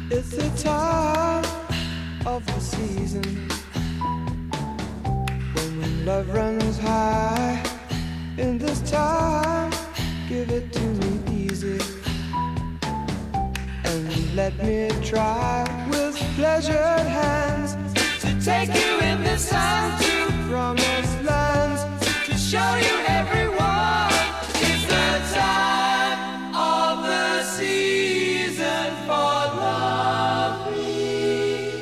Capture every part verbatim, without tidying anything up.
It's the time of the season when love runs high. In this time, give it to me easy and let me try with pleasured hands to take you in this time to promised lands, to show you everyone. It's the time of the season for loving.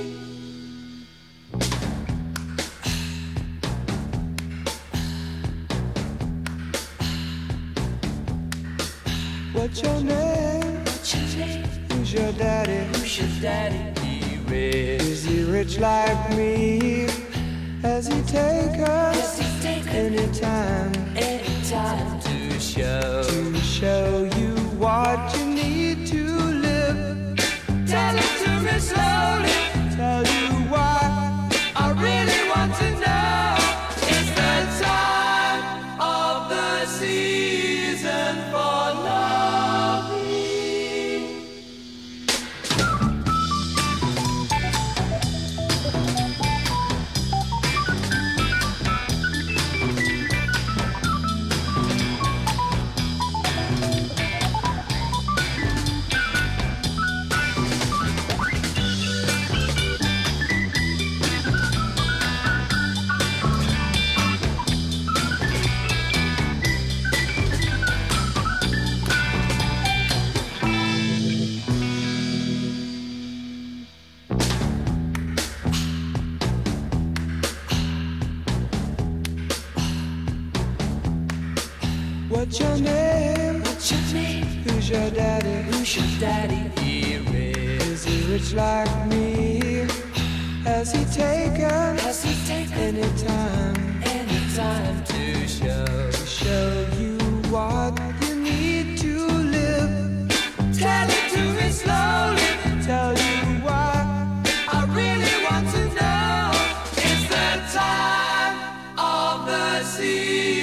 What's your name? What's your name? Who's your daddy? Who's your daddy? He rich. Is he rich like me? Has he take us anytime, anytime to show, to show you what you need to live? Tell it to me slowly, tell you why I really want to know. It's the time of the season for loving. What's your name? What's your name? Who's your daddy? Who's your daddy? He rich. Is he rich like me? Has he taken? Has he taken anytime? Anytime to show, to show you what you need to live. Tell it to me slowly, tell you why I really want to know. It's the time of the season.